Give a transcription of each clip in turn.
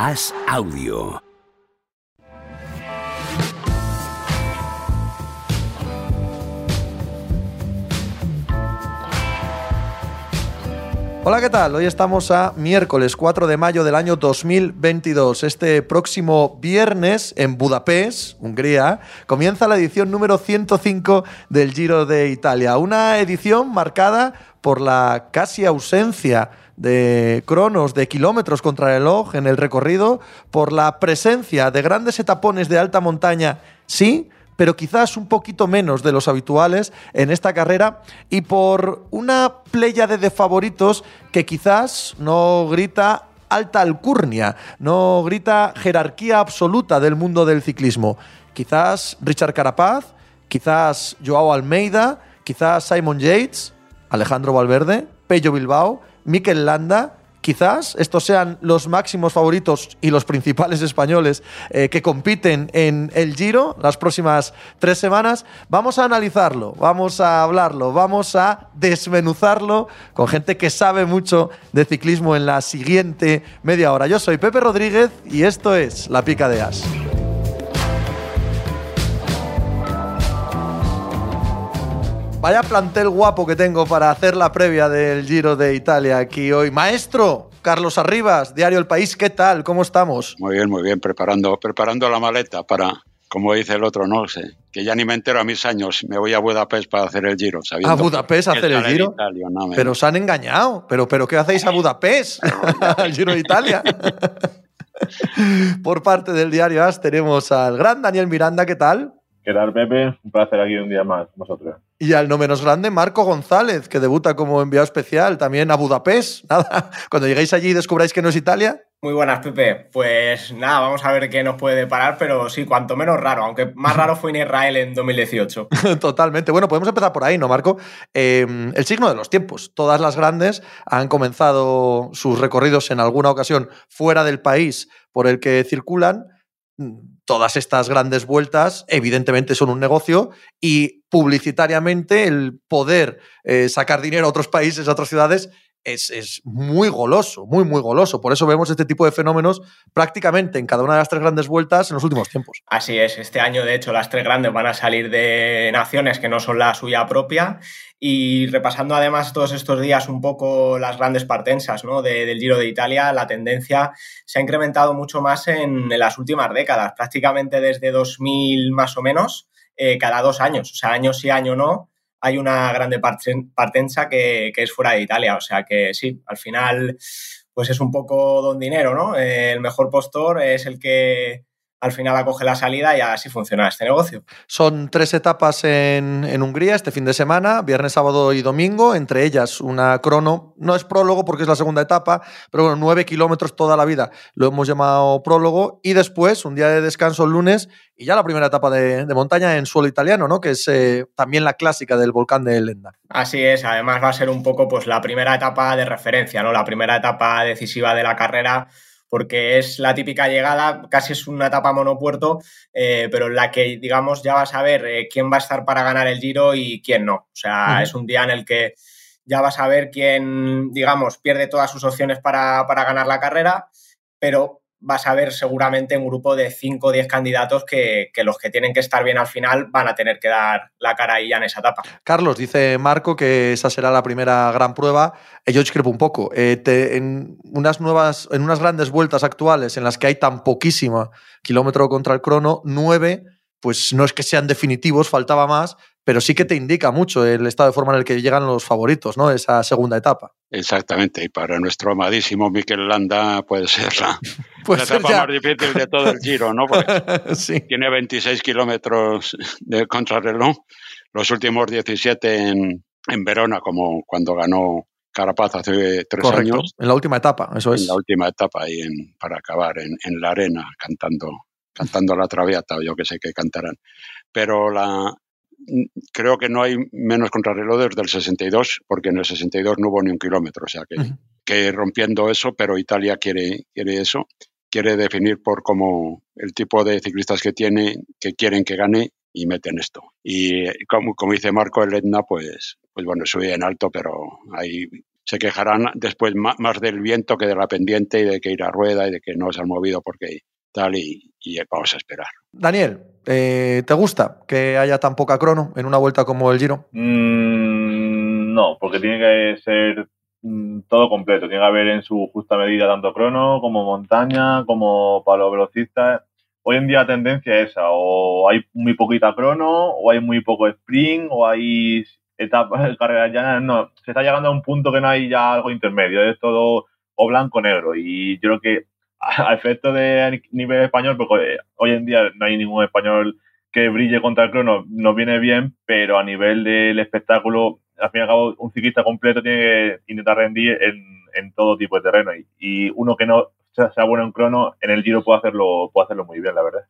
As Audio. Hola, ¿qué tal? Hoy estamos a miércoles 4 de mayo del año 2022. Este próximo viernes en Budapest, Hungría, comienza la edición número 105 del Giro de Italia. Una edición marcada por la casi ausencia de cronos, de kilómetros contrarreloj en el recorrido, por la presencia de grandes etapones de alta montaña, sí, pero quizás un poquito menos de los habituales en esta carrera, y por una pléyade de favoritos que quizás no grita alta alcurnia, no grita jerarquía absoluta del mundo del ciclismo. Quizás Richard Carapaz, quizás Joao Almeida, quizás Simon Yates, Alejandro Valverde, Pello Bilbao, Mikel Landa. Quizás estos sean los máximos favoritos y los principales españoles que compiten en el Giro las próximas 3 semanas. Vamos a analizarlo, vamos a hablarlo, vamos a desmenuzarlo con gente que sabe mucho de ciclismo en la siguiente media hora. Yo soy Pepe Rodríguez y esto es La Pica de As. Vaya plantel guapo que tengo para hacer la previa del Giro de Italia aquí hoy. Maestro Carlos Arribas, Diario El País, ¿qué tal? ¿Cómo estamos? Muy bien, preparando la maleta para, como dice el otro, no sé, que ya ni me entero a mis años, me voy a Budapest para hacer el Giro. ¿A Budapest a hacer el Giro? Italia, no, pero os han engañado. ¿Pero qué hacéis a Budapest? Al Giro de Italia. Por parte del Diario AS tenemos al gran Daniel Miranda, ¿qué tal? ¿Qué tal, Pepe? Un placer aquí un día más, vosotros. Y al no menos grande, Marco González, que debuta como enviado especial también a Budapest. Nada, cuando lleguéis allí y descubráis que no es Italia. Muy buenas, Pepe. Pues nada, vamos a ver qué nos puede deparar, pero sí, cuanto menos raro, aunque más raro fue en Israel en 2018. Totalmente. Bueno, podemos empezar por ahí, ¿no, Marco? El signo de los tiempos. Todas las grandes han comenzado sus recorridos en alguna ocasión fuera del país por el que circulan. Todas estas grandes vueltas evidentemente son un negocio y publicitariamente el poder sacar dinero a otros países, a otras ciudades, es muy goloso, muy goloso. Por eso vemos este tipo de fenómenos prácticamente en cada una de las 3 grandes vueltas en los últimos tiempos. Así es, este año de hecho las 3 grandes van a salir de naciones que no son la suya propia, y repasando además todos estos días un poco las grandes partensas, ¿no? del Giro de Italia, la tendencia se ha incrementado mucho más en las últimas décadas, prácticamente desde 2000 más o menos, cada 2 años, o sea, año sí, año no, hay una grande partenza que es fuera de Italia. O sea que sí, al final pues es un poco don dinero, ¿no? El mejor postor es el que al final acoge la salida y así funciona este negocio. Son 3 etapas en Hungría este fin de semana, viernes, sábado y domingo, entre ellas una crono, no es prólogo porque es la segunda etapa, pero bueno, 9 kilómetros toda la vida, lo hemos llamado prólogo, y después un día de descanso el lunes y ya la primera etapa de montaña en suelo italiano, ¿no? Que es también la clásica del volcán de Lenda. Así es, además va a ser un poco pues la primera etapa de referencia, ¿no? La primera etapa decisiva de la carrera, porque es la típica llegada, casi es una etapa monopuerto, pero en la que, digamos, ya vas a ver quién va a estar para ganar el Giro y quién no. O sea, es un día en el que ya vas a ver quién, digamos, pierde todas sus opciones para ganar la carrera, pero vas a ver seguramente un grupo de 5 o 10 candidatos que los que tienen que estar bien al final van a tener que dar la cara ahí ya en esa etapa. Carlos, dice Marco que esa será la primera gran prueba. Yo discrepo un poco. En unas grandes vueltas actuales en las que hay tan poquísima kilómetro contra el crono, 9, pues no es que sean definitivos, faltaba más, pero sí que te indica mucho el estado de forma en el que llegan los favoritos, ¿no? Esa segunda etapa. Exactamente, y para nuestro amadísimo Mikel Landa puede ser la etapa más difícil de todo el Giro, ¿no? Porque sí, tiene 26 kilómetros de contrarreloj, los últimos 17 en Verona, como cuando ganó Carapaz hace 3 Correcto, años. En la última etapa, eso es. En la última etapa, ahí para acabar en la arena, cantando la Traviata, o yo que sé qué cantarán. Pero creo que no hay menos contrarreloj desde el 62, porque en el 62 no hubo ni un kilómetro, o sea que rompiendo eso, pero Italia quiere eso, quiere definir por cómo el tipo de ciclistas que tiene, que quieren que gane, y meten esto. Y como dice Marco, el Etna, pues bueno, sube en alto, pero hay se quejarán después más del viento que de la pendiente y de que ir a rueda y de que no se han movido porque tal y vamos a esperar. Daniel, ¿te gusta que haya tan poca crono en una vuelta como el Giro? No, porque tiene que ser todo completo. Tiene que haber en su justa medida tanto crono como montaña, como para los velocistas. Hoy en día la tendencia es esa, o hay muy poquita crono, o hay muy poco sprint, o hay etapas, carreras llanas. No, se está llegando a un punto que no hay ya algo intermedio, es todo o blanco o negro. Y yo creo que a efecto de nivel español, porque hoy en día no hay ningún español que brille contra el crono, nos viene bien, pero a nivel del espectáculo, al fin y al cabo, un ciclista completo tiene que intentar rendir en todo tipo de terreno. Y uno que no sea bueno en crono, en el Giro puede hacerlo muy bien, la verdad.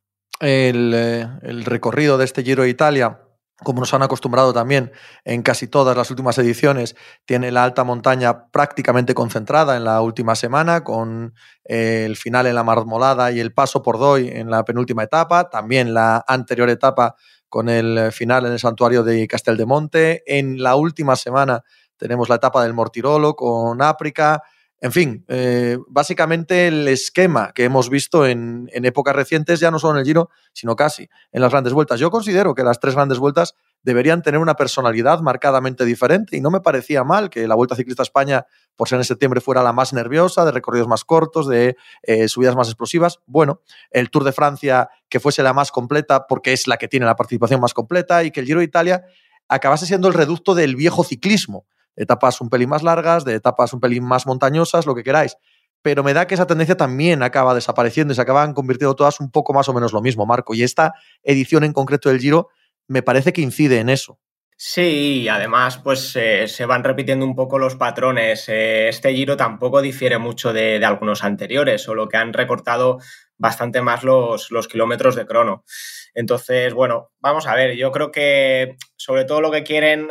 El recorrido de este Giro de Italia, como nos han acostumbrado también en casi todas las últimas ediciones, tiene la alta montaña prácticamente concentrada en la última semana, con el final en la Marmolada y el paso por Doi en la penúltima etapa, también la anterior etapa con el final en el santuario de Casteldemonte. En la última semana tenemos la etapa del Mortirolo con Áprica. En fin, básicamente el esquema que hemos visto en épocas recientes, ya no solo en el Giro, sino casi en las grandes vueltas. Yo considero que las 3 grandes vueltas deberían tener una personalidad marcadamente diferente y no me parecía mal que la Vuelta Ciclista a España, por ser en septiembre, fuera la más nerviosa, de recorridos más cortos, de subidas más explosivas. Bueno, el Tour de Francia que fuese la más completa porque es la que tiene la participación más completa y que el Giro de Italia acabase siendo el reducto del viejo ciclismo, de etapas un pelín más largas, de etapas un pelín más montañosas, lo que queráis. Pero me da que esa tendencia también acaba desapareciendo y se acaban convirtiendo todas un poco más o menos lo mismo, Marco. Y esta edición en concreto del Giro me parece que incide en eso. Sí, además pues se van repitiendo un poco los patrones. Este Giro tampoco difiere mucho de algunos anteriores, solo que han recortado bastante más los kilómetros de crono. Entonces, bueno, vamos a ver, yo creo que sobre todo lo que quieren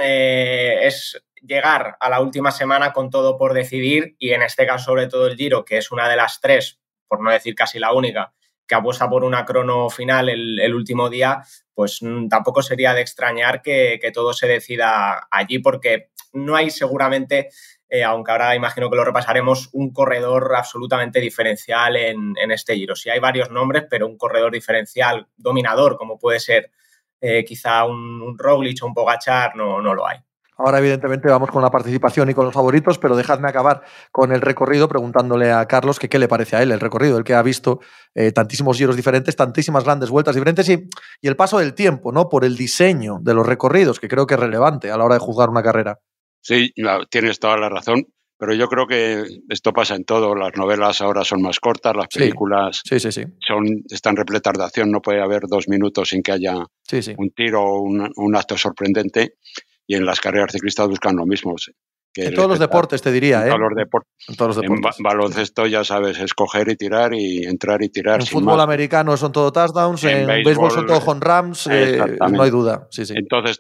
es llegar a la última semana con todo por decidir y en este caso sobre todo el Giro, que es una de las 3, por no decir casi la única, que apuesta por una crono final el último día, pues tampoco sería de extrañar que todo se decida allí porque no hay seguramente, aunque ahora imagino que lo repasaremos, un corredor absolutamente diferencial en este Giro. Sí hay varios nombres, pero un corredor diferencial dominador como puede ser quizá un Roglic o un Pogačar no lo hay. Ahora, evidentemente, vamos con la participación y con los favoritos, pero dejadme acabar con el recorrido preguntándole a Carlos que qué le parece a él el recorrido, el que ha visto tantísimos giros diferentes, tantísimas grandes vueltas diferentes y el paso del tiempo, ¿no? Por el diseño de los recorridos, que creo que es relevante a la hora de juzgar una carrera. Sí, tienes toda la razón, pero yo creo que esto pasa en todo. Las novelas ahora son más cortas, las películas sí. están repletas de acción, no puede haber 2 minutos sin que haya un tiro o un acto sorprendente. Y en las carreras ciclistas buscan lo mismo. Que en todos los deportes, te diría. En todos los deportes. En baloncesto, ya sabes, es coger y tirar y entrar y tirar. En fútbol americano son todo touchdowns, en béisbol son todo home runs, no hay duda. Sí. Entonces,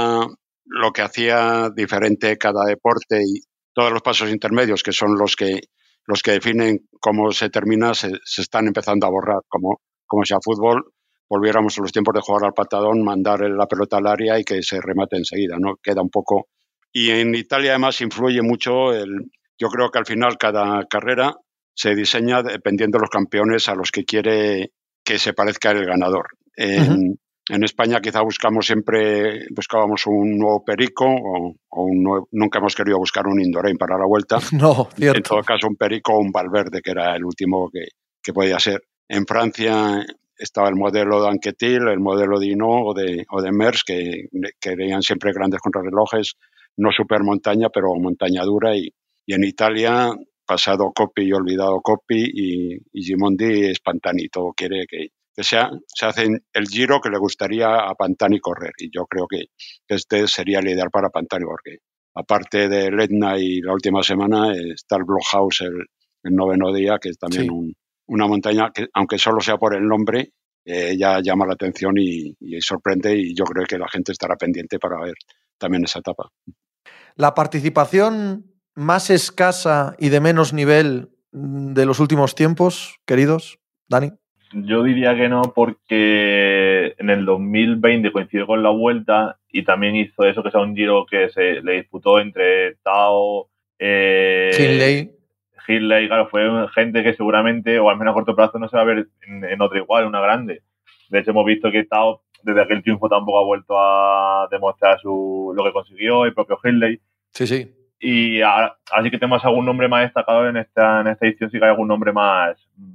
lo que hacía diferente cada deporte y todos los pasos intermedios, que son los que definen cómo se termina, se están empezando a borrar. Como si a fútbol volviéramos a los tiempos de jugar al patadón, mandar la pelota al área y que se remate enseguida, ¿no? Queda un poco. Y en Italia además influye mucho yo creo que al final cada carrera se diseña dependiendo de los campeones a los que quiere que se parezca el ganador. En España quizá buscábamos un nuevo Perico nunca hemos querido buscar un Indurain para la Vuelta. No, cierto. En todo caso un Perico o un Valverde, que era el último que podía ser. En Francia estaba el modelo de Anquetil, el modelo de Hinault o de Merckx, que querían siempre grandes contrarrelojes, no supermontaña, pero montaña dura. Y en Italia, pasado Coppi y olvidado Coppi, y Gimondi es Pantani. Todo quiere que se hace el Giro que le gustaría a Pantani correr. Y yo creo que este sería el ideal para Pantani, porque aparte del Etna y la última semana, está el Blockhaus el 9º día, que es también una montaña que, aunque solo sea por el nombre, ya llama la atención y sorprende, y yo creo que la gente estará pendiente para ver también esa etapa. La participación más escasa y de menos nivel de los últimos tiempos, queridos, Dani. Yo diría que no, porque en el 2020 coincidió con la Vuelta y también hizo eso, que sea un Giro que se le disputó entre Tao Hindley, claro, fue gente que seguramente, o al menos a corto plazo, no se va a ver en otra igual, una grande. De hecho, hemos visto que desde aquel triunfo tampoco ha vuelto a demostrar lo que consiguió, el propio Hindley. Sí. Y ahora sí que tenemos algún nombre más destacado en esta edición, sí que hay algún nombre más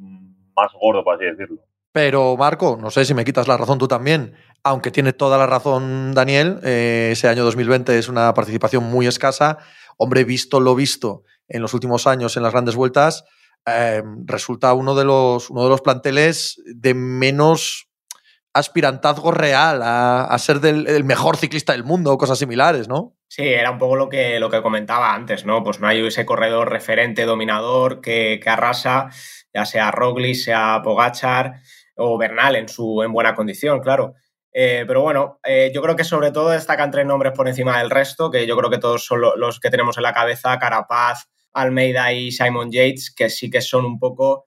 gordo, por así decirlo. Pero, Marco, no sé si me quitas la razón tú también, aunque tiene toda la razón Daniel, ese año 2020 es una participación muy escasa. Hombre, visto lo visto en los últimos años en las grandes vueltas, resulta uno de los planteles de menos aspirantazgo real a ser el mejor ciclista del mundo o cosas similares, ¿no? Sí, era un poco lo que comentaba antes, ¿no? Pues no hay ese corredor referente, dominador, que arrasa, ya sea Roglic, sea Pogačar o Bernal en buena condición, claro. Pero bueno, yo creo que sobre todo destacan 3 nombres por encima del resto, que yo creo que todos son los que tenemos en la cabeza: Carapaz, Almeida y Simon Yates, que sí que son un poco,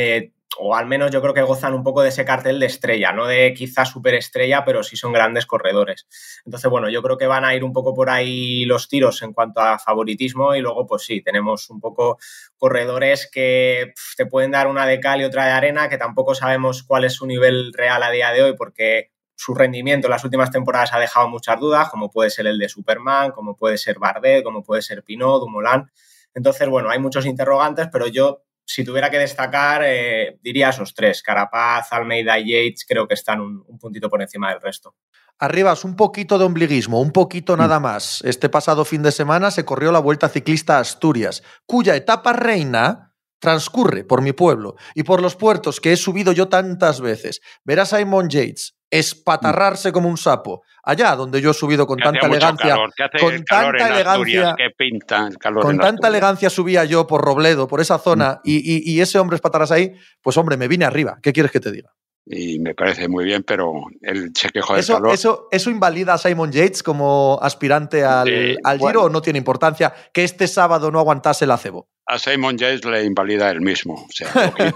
o al menos yo creo que gozan un poco de ese cartel de estrella, no de quizás superestrella, pero sí son grandes corredores. Entonces, bueno, yo creo que van a ir un poco por ahí los tiros en cuanto a favoritismo, y luego, pues sí, tenemos un poco corredores que te pueden dar una de cal y otra de arena, que tampoco sabemos cuál es su nivel real a día de hoy, porque su rendimiento en las últimas temporadas ha dejado muchas dudas, como puede ser el de Superman, como puede ser Bardet, como puede ser Pinot, Dumoulin. Entonces, bueno, hay muchos interrogantes, pero yo, si tuviera que destacar, diría esos 3, Carapaz, Almeida y Yates, creo que están un puntito por encima del resto. Arribas, un poquito de ombliguismo, un poquito nada más. Este pasado fin de semana se corrió la Vuelta Ciclista a Asturias, cuya etapa reina transcurre por mi pueblo y por los puertos que he subido yo tantas veces. Ver a Simon Yates espatarrarse como un sapo allá donde yo he subido con tanta elegancia. Con tanta elegancia. Que pinta el calor con tanta elegancia subía yo por Robledo, por esa zona, y ese hombre espatarrarse ahí, pues hombre, me vine arriba. ¿Qué quieres que te diga? Y me parece muy bien, pero él se quejó del calor. ¿Eso invalida a Simon Yates como aspirante al Giro, o no tiene importancia que este sábado no aguantase el acebo? A Simon Yates le invalida él mismo. O sea,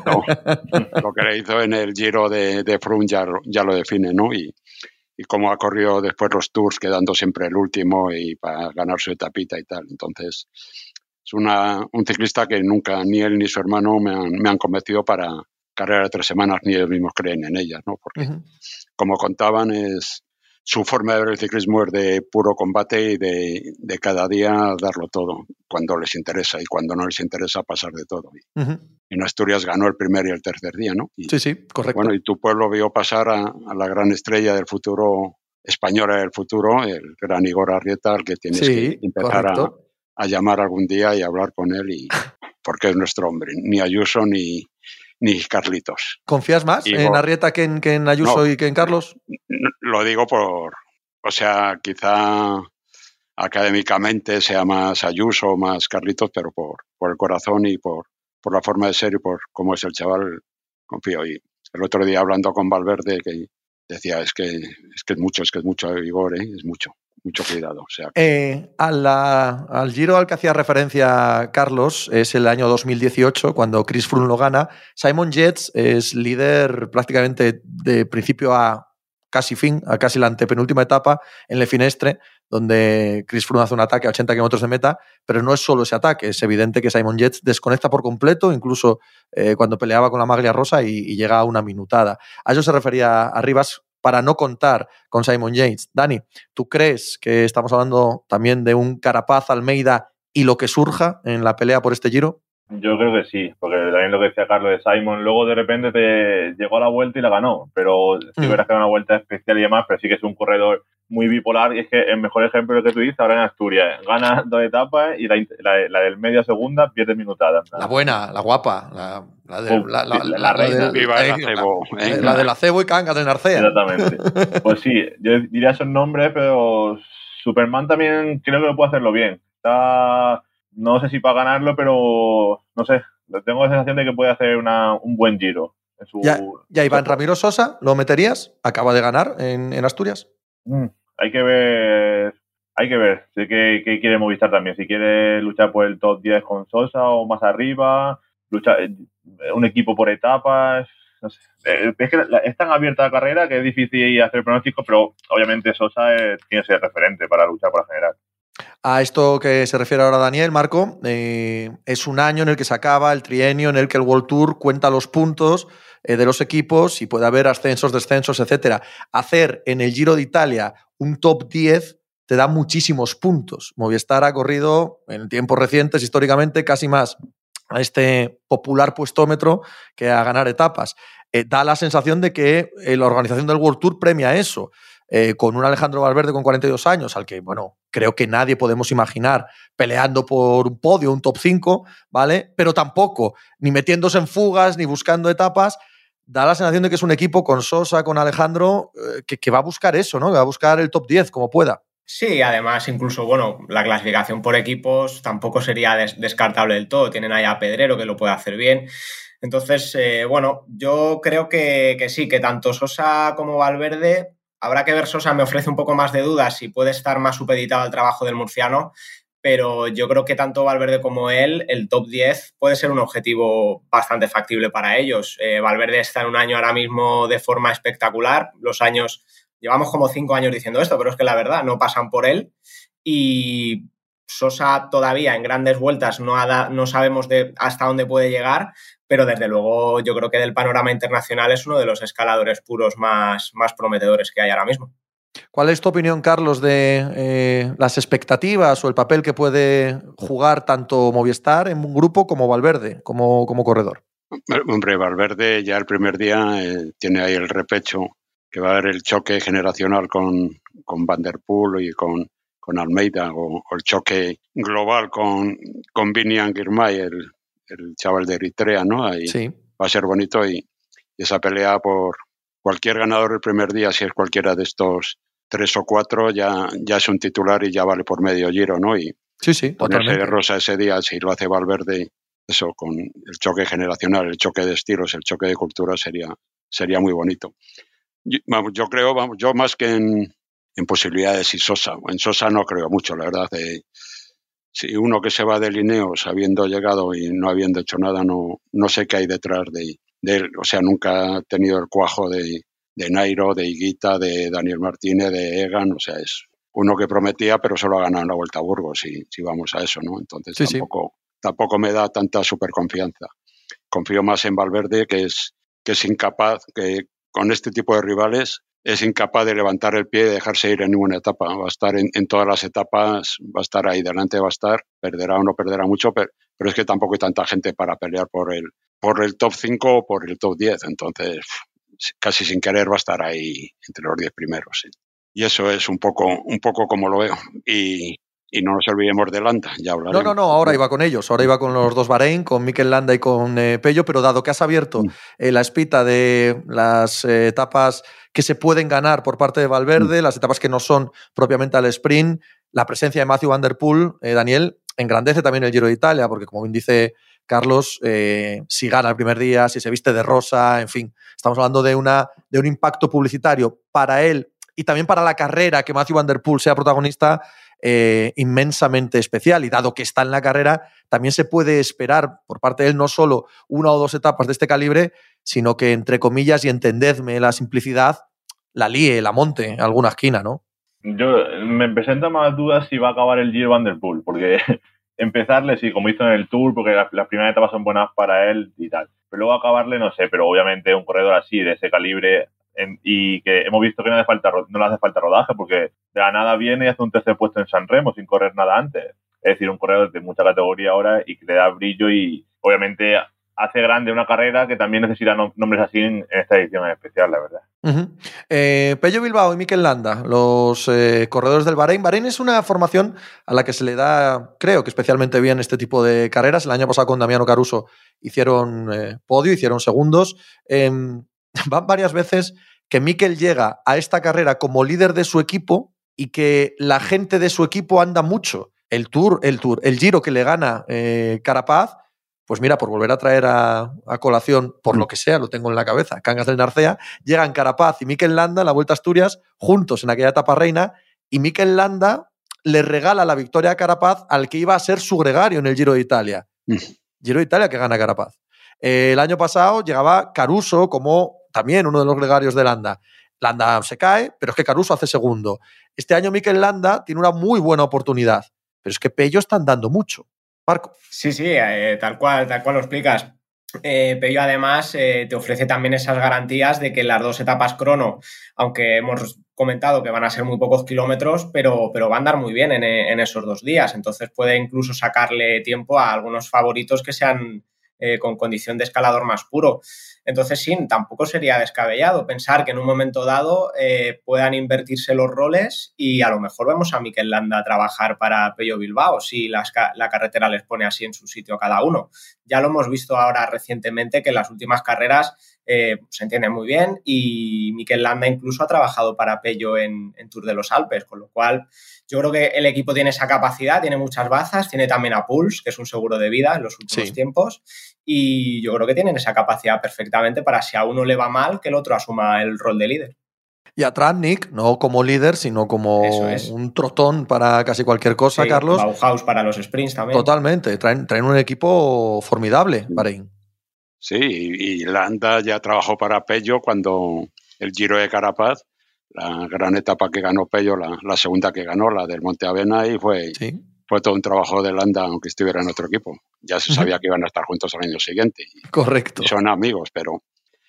lo que le hizo en el Giro de Froome ya lo define, ¿no? Y cómo ha corrido después los Tours, quedando siempre el último y para ganar su etapita y tal. Entonces, es un ciclista que nunca ni él ni su hermano me han convencido para carrera de 3 semanas, ni ellos mismos creen en ellas, ¿no? Porque, como contaban, su forma de ver el ciclismo es de puro combate y de cada día darlo todo, cuando les interesa, y cuando no les interesa pasar de todo. En Asturias ganó el primer y el tercer día, ¿no? Sí, correcto. Bueno, y tu pueblo vio pasar a la gran estrella del futuro, española del futuro, el gran Igor Arrieta, al que tienes que empezar a llamar algún día y hablar con él, porque es nuestro hombre. Ni Ayuso ni Carlitos. ¿Confías más en Arrieta que en Ayuso y que en Carlos? Lo digo quizá académicamente sea más Ayuso o más Carlitos, pero por el corazón y por la forma de ser y por cómo es el chaval, confío. Y el otro día, hablando con Valverde, que decía, es que es mucho Igor, es mucho cuidado. O sea, al Giro al que hacía referencia Carlos es el año 2018, cuando Chris Froome lo gana. Simon Yates es líder prácticamente de principio a casi fin, a casi la antepenúltima etapa en Le Finestre, donde Chris Froome hace un ataque a 80 kilómetros de meta, pero no es solo ese ataque, es evidente que Simon Yates desconecta por completo, incluso cuando peleaba con la maglia rosa, y llega a una minutada. A eso se refería Arribas, para no contar con Simon Yates. Dani, ¿tú crees que estamos hablando también de un Carapaz, Almeida y lo que surja en la pelea por este Giro? Yo creo que sí, porque también lo que decía Carlos de Simon, luego de repente te llegó a la vuelta y la ganó, pero sí verás que era una vuelta especial y demás, pero sí que es un corredor muy bipolar, y es que el mejor ejemplo de lo que tú dices ahora en Asturias: gana 2 etapas y la del media segunda pierde minutada. La buena, la guapa, la reina. Viva el acebo. La del acebo y Cangas de Narcea. Exactamente. Pues sí, yo diría esos nombres, pero Superman también creo que lo puede hacerlo bien. No sé si para ganarlo, pero no sé, tengo la sensación de que puede hacer un buen Giro. ¿Ya Iván Ramiro Sosa lo meterías? Acaba de ganar en Asturias. Hay que ver. Sé que quiere Movistar también. Si quiere luchar por el top 10 con Sosa o más arriba, luchar un equipo por etapas. No sé. Es que es tan abierta la carrera que es difícil hacer pronósticos, pero obviamente Sosa tiene que ser referente para luchar por la general. A esto que se refiere ahora Daniel, Marco, es un año en el que se acaba el trienio en el que el World Tour cuenta los puntos de los equipos y puede haber ascensos, descensos, etcétera. Hacer en el Giro de Italia un top 10 te da muchísimos puntos. Movistar ha corrido en tiempos recientes, históricamente, casi más a este popular puestómetro que a ganar etapas. Da la sensación de que la organización del World Tour premia eso. Con un Alejandro Valverde con 42 años, al que, bueno, creo que nadie podemos imaginar peleando por un podio, un top 5, ¿vale? Pero tampoco, ni metiéndose en fugas, ni buscando etapas. Da la sensación de que es un equipo con Sosa, con Alejandro, que va a buscar eso, ¿no? Que va a buscar el top 10 como pueda. Sí, además, incluso, bueno, la clasificación por equipos tampoco sería descartable del todo. Tienen ahí a Pedrero, que lo puede hacer bien. Entonces, bueno, yo creo que sí, que tanto Sosa como Valverde... Habrá que ver, Sosa me ofrece un poco más de dudas si puede estar más supeditado al trabajo del murciano, pero yo creo que tanto Valverde como él, el top 10 puede ser un objetivo bastante factible para ellos. Valverde está en un año ahora mismo de forma espectacular. Los años, llevamos como 5 años diciendo esto, pero es que la verdad no pasan por él. Y Sosa todavía en grandes vueltas no sabemos hasta dónde puede llegar, pero desde luego yo creo que del panorama internacional es uno de los escaladores puros más prometedores que hay ahora mismo. ¿Cuál es tu opinión, Carlos, de las expectativas o el papel que puede jugar tanto Movistar en un grupo como Valverde, como corredor? Hombre, Valverde ya el primer día tiene ahí el repecho, que va a haber el choque generacional con Van der Poel y con Almeida, o el choque global con Vinian Girmay, el chaval de Eritrea, ¿no? Ahí sí. Va a ser bonito y esa pelea por cualquier ganador el primer día, si es cualquiera de estos 3 o 4, ya es un titular y ya vale por medio Giro, ¿no? Y sí, ponerse de rosa ese día, si lo hace Valverde, eso, con el choque generacional, el choque de estilos, el choque de cultura, sería muy bonito. Yo creo, yo más que en posibilidades y Sosa. En Sosa no creo mucho, la verdad. Si uno que se va de Ineos habiendo llegado y no habiendo hecho nada, no sé qué hay detrás de él. O sea, nunca ha tenido el cuajo de Nairo, de Higuita, de Daniel Martínez, de Egan. O sea, es uno que prometía, pero solo ha ganado en la Vuelta a Burgos, si vamos a eso, ¿no? Entonces tampoco me da tanta superconfianza. Confío más en Valverde, que es incapaz, que con este tipo de rivales es incapaz de levantar el pie y dejarse ir en ninguna etapa. Va a estar en todas las etapas, va a estar ahí delante, perderá o no perderá mucho, pero es que tampoco hay tanta gente para pelear por el top 5 o por el top 10. Entonces, casi sin querer va a estar ahí entre los 10 primeros. ¿Sí? Y eso es un poco como lo veo. Y no nos olvidemos de Landa, ya hablaremos. No, ahora iba con ellos. Ahora iba con los dos Bahrein, con Mikel Landa y con Pello, pero dado que has abierto la espita de las etapas que se pueden ganar por parte de Valverde, las etapas que no son propiamente al sprint, la presencia de Matthew Van der Poel, Daniel, engrandece también el Giro de Italia, porque como bien dice Carlos, si gana el primer día, si se viste de rosa, en fin, estamos hablando de un impacto publicitario para él y también para la carrera, que Matthew Van der Poel sea protagonista, inmensamente especial, y dado que está en la carrera, también se puede esperar por parte de él no solo 1 o 2 etapas de este calibre, sino que, entre comillas, y entendedme la simplicidad, la líe, la monte en alguna esquina, ¿no? Yo me presenta más dudas si va a acabar el Giro Van der Poel, porque empezarle, sí, como hizo en el Tour, porque las primeras etapas son buenas para él y tal, pero luego acabarle, no sé, pero obviamente un corredor así, de ese calibre, y que hemos visto que no le hace falta rodaje, porque de la nada viene y hace un tercer puesto en San Remo sin correr nada antes. Es decir, un corredor de mucha categoría ahora y que le da brillo y obviamente hace grande una carrera que también necesita nombres así en esta edición en especial, la verdad. Pello Bilbao y Mikel Landa, los corredores del Bahrein. Bahrein es una formación a la que se le da, creo que especialmente bien este tipo de carreras. El año pasado con Damiano Caruso hicieron podio, hicieron segundos. Van varias veces que Mikel llega a esta carrera como líder de su equipo y que la gente de su equipo anda mucho. El Giro que le gana Carapaz, pues mira, por volver a traer a colación, por lo que sea, lo tengo en la cabeza, Cangas del Narcea, llegan Carapaz y Mikel Landa en la Vuelta a Asturias juntos en aquella etapa reina, y Mikel Landa le regala la victoria a Carapaz al que iba a ser su gregario en el Giro de Italia. Giro de Italia que gana Carapaz. El año pasado llegaba Caruso como también uno de los gregarios de Landa. Landa se cae, pero es que Caruso hace segundo. Este año Mikel Landa tiene una muy buena oportunidad, pero es que Pello están dando mucho. Marco. Sí, tal cual lo explicas. Pello además te ofrece también esas garantías de que las 2 etapas crono, aunque hemos comentado que van a ser muy pocos kilómetros, pero va a andar muy bien en esos 2 días. Entonces puede incluso sacarle tiempo a algunos favoritos que sean con condición de escalador más puro. Entonces sí, tampoco sería descabellado pensar que en un momento dado puedan invertirse los roles y a lo mejor vemos a Mikel Landa trabajar para Pello Bilbao si la carretera les pone así en su sitio a cada uno. Ya lo hemos visto ahora recientemente que en las últimas carreras se entiende muy bien y Mikel Landa incluso ha trabajado para Pello en Tour de los Alpes, con lo cual yo creo que el equipo tiene esa capacidad, tiene muchas bazas, tiene también a Puls, que es un seguro de vida en los últimos tiempos, y yo creo que tienen esa capacidad perfectamente para si a uno le va mal, que el otro asuma el rol de líder. Y a Tratnik, no como líder, sino como un trotón para casi cualquier cosa, sí, Carlos. Bauhaus para los sprints también. Totalmente, traen un equipo formidable, Bahrein. Sí, y Landa ya trabajó para Pello cuando el Giro de Carapaz, la gran etapa que ganó Pello, la segunda que ganó, la del Monte Avena, y fue todo un trabajo de Landa, aunque estuviera en otro equipo. Ya se sabía que iban a estar juntos al año siguiente. Correcto. Y son amigos, pero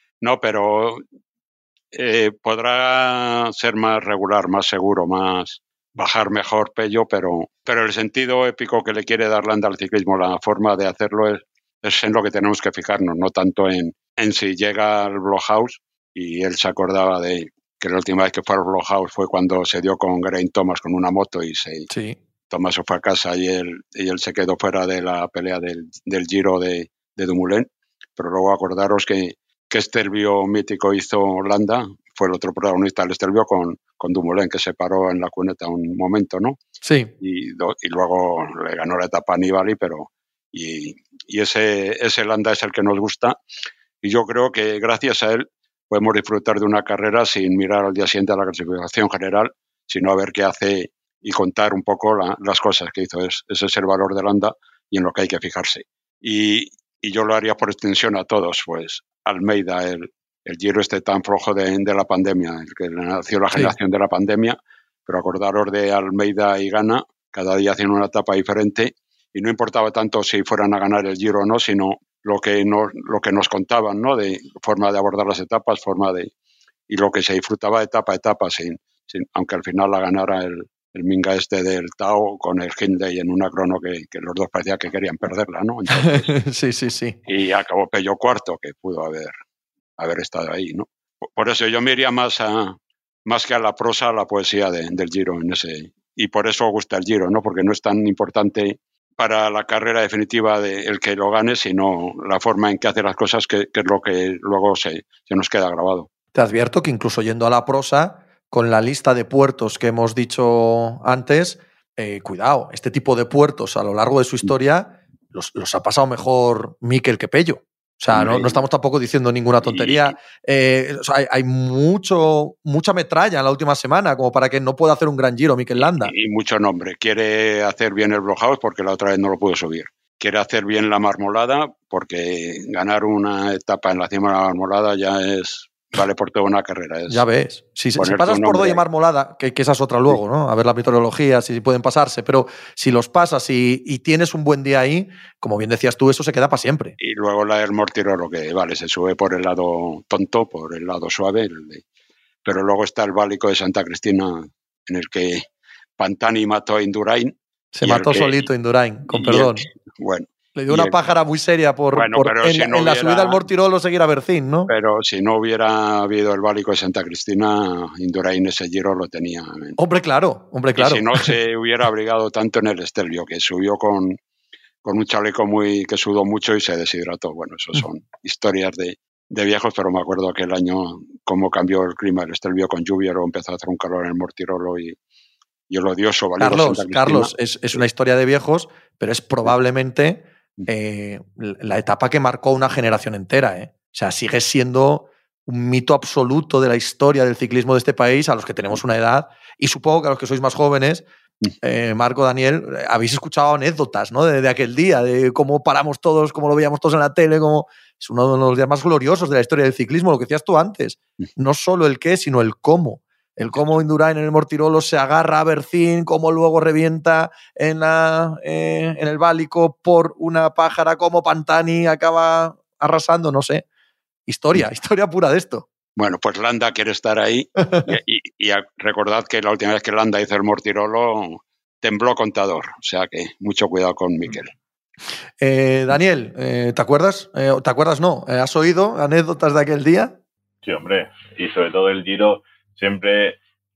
podrá ser más regular, más seguro, bajar mejor Pello, pero el sentido épico que le quiere dar Landa al ciclismo, la forma de hacerlo es en lo que tenemos que fijarnos, no tanto en si llega al Blockhouse, y él se acordaba de que la última vez que fue al Blockhouse fue cuando se dio con Geraint Thomas con una moto y Thomas se fue a casa y él se quedó fuera de la pelea del Giro de Dumoulin, pero luego acordaros que Stelvio mítico hizo Landa, fue el otro protagonista del Stelvio con Dumoulin, que se paró en la cuneta un momento, ¿no? Sí. Y luego le ganó la etapa a Nibali, pero y ese Landa es el que nos gusta, y yo creo que gracias a él podemos disfrutar de una carrera sin mirar al día siguiente a la clasificación general, sino a ver qué hace y contar un poco las cosas que hizo. Ese es el valor de Landa y en lo que hay que fijarse. Y yo lo haría por extensión a todos, pues Almeida, el Giro tan flojo de la pandemia, el que nació la generación de la pandemia, pero acordaros de Almeida y Gana, cada día hacían una etapa diferente, y no importaba tanto si fueran a ganar el Giro o no, sino lo que nos contaban, ¿no? De forma de abordar las etapas, y lo que se disfrutaba de etapa a etapa, aunque al final la ganara el minga del Tao con el Hindley en una crono que los dos parecía que querían perderla, ¿no? Entonces, sí. Y acabó Pello cuarto, que pudo haber estado ahí, ¿no? Por eso yo me iría más que a la prosa, a la poesía del Giro en ese. Y por eso gusta el Giro, ¿no? Porque no es tan importante para la carrera definitiva el que lo gane, sino la forma en que hace las cosas, que es lo que luego se nos queda grabado. Te advierto que incluso yendo a la prosa, con la lista de puertos que hemos dicho antes, cuidado, este tipo de puertos a lo largo de su historia los ha pasado mejor Mikel que Pello. O sea, no estamos tampoco diciendo ninguna tontería. Hay mucha metralla en la última semana como para que no pueda hacer un gran Giro Mikel Landa. Y mucho nombre. Quiere hacer bien el Blockhouse porque la otra vez no lo pudo subir. Quiere hacer bien la Marmolada porque ganar una etapa en la cima de la Marmolada vale por toda una carrera. Ya ves. Si pasas por Doy y Marmolada, que esa es otra luego, ¿no? A ver la meteorología, si pueden pasarse, pero si los pasas y tienes un buen día ahí, como bien decías tú, eso se queda para siempre. Y luego la del Mortirolo, que se sube por el lado tonto, por el lado suave, pero luego está el Válico de Santa Cristina, en el que Pantani mató a Indurain. Se mató solito Indurain, con perdón. Bueno. Le dio una pájara muy seria en la subida al Mortirolo seguir a Bercín, ¿no? Pero si no hubiera habido el Válico de Santa Cristina, Indurain ese Giro lo tenía. Hombre, claro. Y si no se hubiera abrigado tanto en el Stelvio, que subió con un chaleco que sudó mucho y se deshidrató. Bueno, eso son historias de viejos, pero me acuerdo aquel año cómo cambió el clima del Stelvio con lluvia, luego empezó a hacer un calor en el Mortirolo y el odioso Válico de Santa Cristina. Carlos, es una historia de viejos, pero es probablemente la etapa que marcó una generación entera. O sea, sigue siendo un mito absoluto de la historia del ciclismo de este país, a los que tenemos una edad, y supongo que a los que sois más jóvenes, Marco, Daniel, habéis escuchado anécdotas, ¿no? de aquel día, de cómo paramos todos, cómo lo veíamos todos en la tele, como es uno de los días más gloriosos de la historia del ciclismo, lo que decías tú antes. No solo el qué, sino el cómo. El cómo Indurain en el Mortirolo se agarra a Bercín, cómo luego revienta en el Válico por una pájara, cómo Pantani acaba arrasando, no sé. Historia pura de esto. Bueno, pues Landa quiere estar ahí y recordad que la última vez que Landa hizo el Mortirolo tembló Contador, o sea que mucho cuidado con Mikel. Daniel, ¿te acuerdas? ¿Te acuerdas? No. ¿Has oído anécdotas de aquel día? Sí, hombre. Y sobre todo el Giro siempre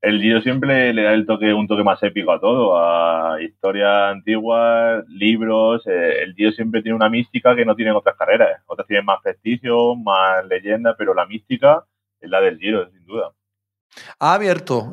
le da un toque más épico a todo, a historia antigua, libros. El Giro siempre tiene una mística que no tienen otras carreras. Otras tienen más prestigio, más leyenda, pero la mística es la del Giro, sin duda. Ha abierto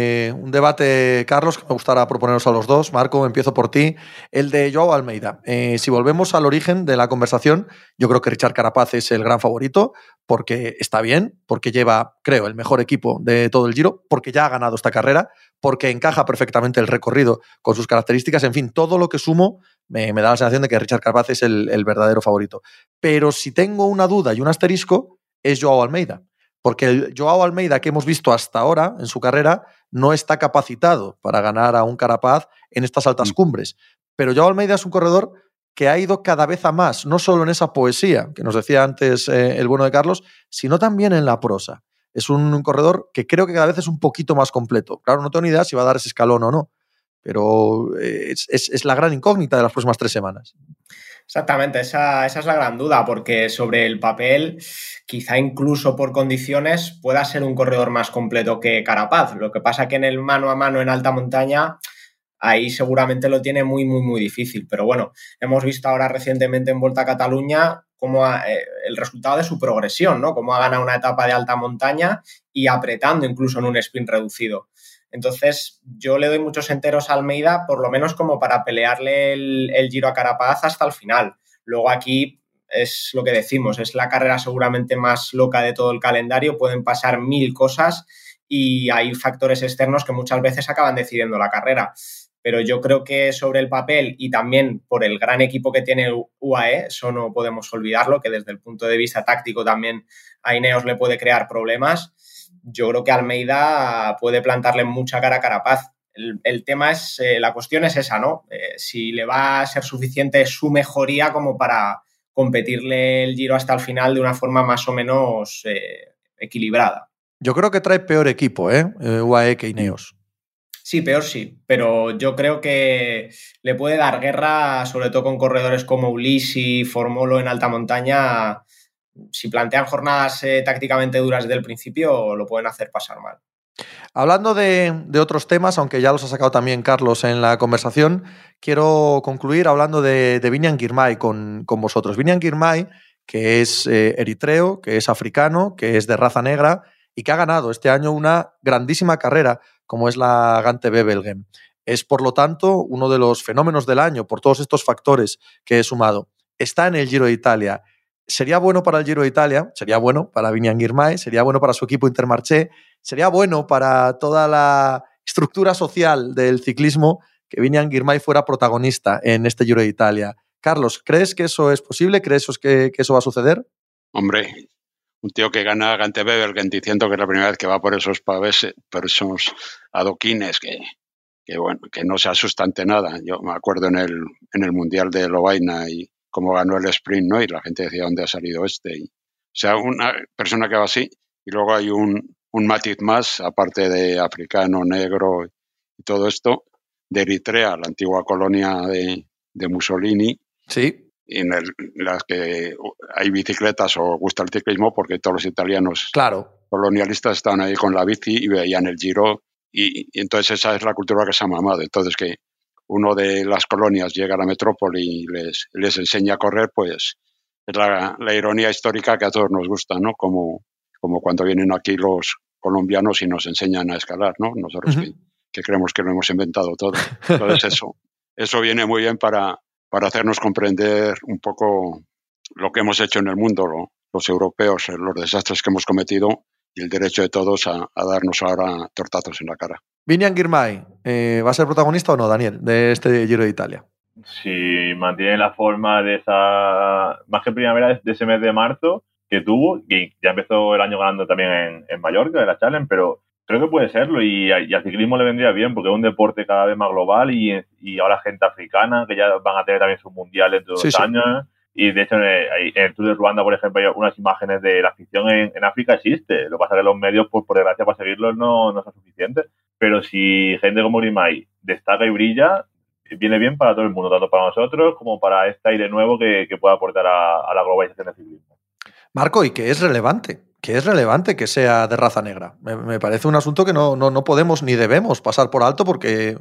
un debate, Carlos, que me gustaría proponeros a los dos. Marco, empiezo por ti. El de Joao Almeida. Si volvemos al origen de la conversación, yo creo que Richard Carapaz es el gran favorito, porque está bien, porque lleva, creo, el mejor equipo de todo el Giro, porque ya ha ganado esta carrera, porque encaja perfectamente el recorrido con sus características. En fin, todo lo que sumo me da la sensación de que Richard Carapaz es el verdadero favorito. Pero si tengo una duda y un asterisco, es Joao Almeida. Porque el Joao Almeida que hemos visto hasta ahora en su carrera no está capacitado para ganar a un Carapaz en estas altas cumbres. Pero Joao Almeida es un corredor que ha ido cada vez a más, no solo en esa poesía que nos decía antes el bueno de Carlos, sino también en la prosa. Es un corredor que creo que cada vez es un poquito más completo. Claro, no tengo ni idea si va a dar ese escalón o no, pero es la gran incógnita de las próximas 3 semanas. Exactamente, esa es la gran duda, porque sobre el papel, quizá incluso por condiciones, pueda ser un corredor más completo que Carapaz. Lo que pasa que en el mano a mano en alta montaña, ahí seguramente lo tiene muy, muy, muy difícil. Pero bueno, hemos visto ahora recientemente en Volta a Cataluña cómo el resultado de su progresión, ¿no? Cómo ha ganado una etapa de alta montaña y apretando incluso en un sprint reducido. Entonces, yo le doy muchos enteros a Almeida, por lo menos como para pelearle el Giro a Carapaz hasta el final. Luego aquí es lo que decimos, es la carrera seguramente más loca de todo el calendario, pueden pasar 1000 cosas y hay factores externos que muchas veces acaban decidiendo la carrera. Pero yo creo que sobre el papel y también por el gran equipo que tiene UAE, eso no podemos olvidarlo, que desde el punto de vista táctico también a Ineos le puede crear problemas. Yo creo que Almeida puede plantarle mucha cara a Carapaz. El tema es, la cuestión es esa, ¿no? Si le va a ser suficiente su mejoría como para competirle el Giro hasta el final de una forma más o menos equilibrada. Yo creo que trae peor equipo, UAE que Ineos. Sí, peor sí, pero yo creo que le puede dar guerra, sobre todo con corredores como Ulissi, Formolo en alta montaña. Si plantean jornadas tácticamente duras desde el principio, lo pueden hacer pasar mal. Hablando de otros temas, aunque ya los ha sacado también Carlos en la conversación, quiero concluir hablando de Biniam Girmay con vosotros. Biniam Girmay, que es eritreo, que es africano, que es de raza negra y que ha ganado este año una grandísima carrera, como es la Gante-Wevelgem. Es, por lo tanto, uno de los fenómenos del año por todos estos factores que he sumado. Está en el Giro de Italia. Sería bueno para el Giro de Italia, sería bueno para Biniam Girmay, sería bueno para su equipo Intermarché, sería bueno para toda la estructura social del ciclismo que Biniam Girmay fuera protagonista en este Giro de Italia. Carlos, ¿crees que eso es posible? ¿Crees que eso va a suceder? Hombre, un tío que gana Gante-Wevelgem diciendo que es la primera vez que va por esos pavés, por esos adoquines que no se asusta ante nada. Yo me acuerdo en el Mundial de Lovaina y cómo ganó el sprint, ¿no? Y la gente decía, ¿dónde ha salido este? O sea, una persona que va así, y luego hay un matiz más, aparte de africano, negro y todo esto, de Eritrea, la antigua colonia de Mussolini. Sí. En las que hay bicicletas o gusta el ciclismo, porque todos los italianos colonialistas estaban ahí con la bici y veían el Giro, y entonces esa es la cultura que se ha mamado. Entonces que uno de las colonias llega a la metrópoli y les enseña a correr, pues es la ironía histórica que a todos nos gusta, ¿no? Como cuando vienen aquí los colombianos y nos enseñan a escalar, ¿no? Nosotros que creemos que lo hemos inventado todo. Entonces eso viene muy bien para hacernos comprender un poco lo que hemos hecho en el mundo, los europeos, los desastres que hemos cometido y el derecho de todos a darnos ahora tortazos en la cara. Vinian Girmay, ¿va a ser protagonista o no, Daniel, de este Giro de Italia? Si mantiene la forma de esa, más que primavera, de ese mes de marzo que tuvo, y ya empezó el año ganando también en Mallorca, de la Challenge, pero creo que puede serlo y al ciclismo le vendría bien porque es un deporte cada vez más global y ahora gente africana que ya van a tener también sus mundiales de 2 años. Y de hecho en el Tour de Ruanda, por ejemplo, hay unas imágenes de la afición en África existe. Lo que pasa es que los medios, por desgracia, para seguirlos no son suficientes. Pero si gente como Girmay destaca y brilla, viene bien para todo el mundo, tanto para nosotros como para este aire nuevo que pueda aportar a la globalización del ciclismo. Marco, ¿y qué es relevante? ¿Qué es relevante que sea de raza negra? Me parece un asunto que no podemos ni debemos pasar por alto porque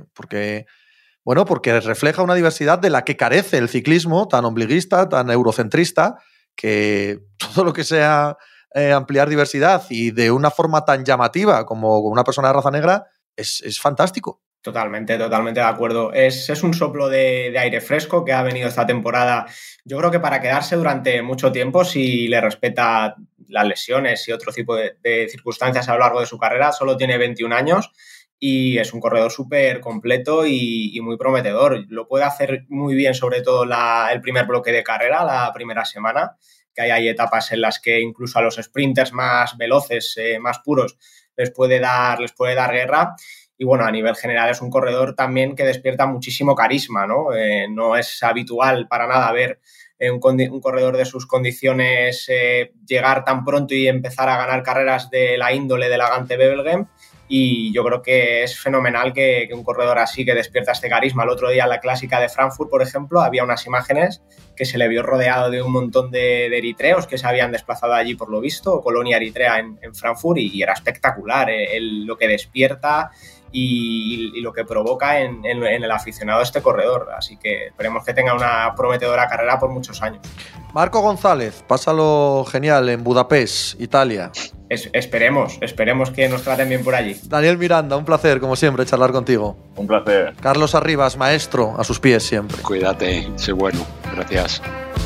refleja una diversidad de la que carece el ciclismo, tan ombliguista, tan eurocentrista, que todo lo que sea ampliar diversidad y de una forma tan llamativa como una persona de raza negra es fantástico. Totalmente de acuerdo. Es un soplo de aire fresco que ha venido esta temporada, yo creo que para quedarse durante mucho tiempo, si le respeta las lesiones y otro tipo de circunstancias a lo largo de su carrera. Solo tiene 21 años y es un corredor súper completo y muy prometedor. Lo puede hacer muy bien, sobre todo el primer bloque de carrera, la primera semana, que hay etapas en las que incluso a los sprinters más veloces, más puros, les puede dar guerra. Y bueno, a nivel general es un corredor también que despierta muchísimo carisma, ¿no? No es habitual para nada ver un corredor de sus condiciones llegar tan pronto y empezar a ganar carreras de la índole de la Gante-Wevelgem. Y yo creo que es fenomenal que un corredor así que despierta este carisma. El otro día en la clásica de Frankfurt, por ejemplo, había unas imágenes que se le vio rodeado de un montón de eritreos que se habían desplazado allí, por lo visto, colonia eritrea en Frankfurt, y era espectacular lo que despierta y lo que provoca en el aficionado de este corredor. Así que esperemos que tenga una prometedora carrera por muchos años. Marco González, pásalo genial en Budapest, Italia. Esperemos que nos traten bien por allí. Daniel Miranda, un placer, como siempre, charlar contigo. Un placer. Carlos Arribas, maestro, a sus pies siempre. Cuídate, sé bueno. Gracias.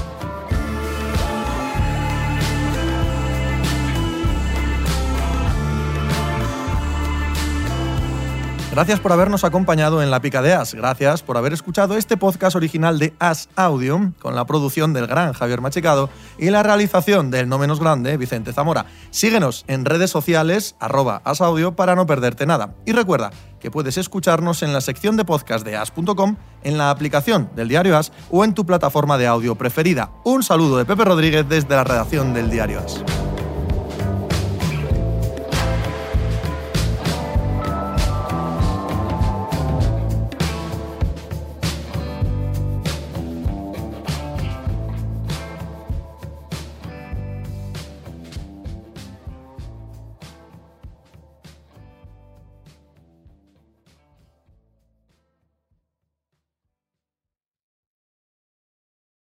Gracias por habernos acompañado en La Pica de As. Gracias por haber escuchado este podcast original de As Audio, con la producción del gran Javier Machicado y la realización del no menos grande Vicente Zamora. Síguenos en redes sociales, @asaudio, para no perderte nada. Y recuerda que puedes escucharnos en la sección de podcast de as.com, en la aplicación del Diario As o en tu plataforma de audio preferida. Un saludo de Pepe Rodríguez desde la redacción del Diario As.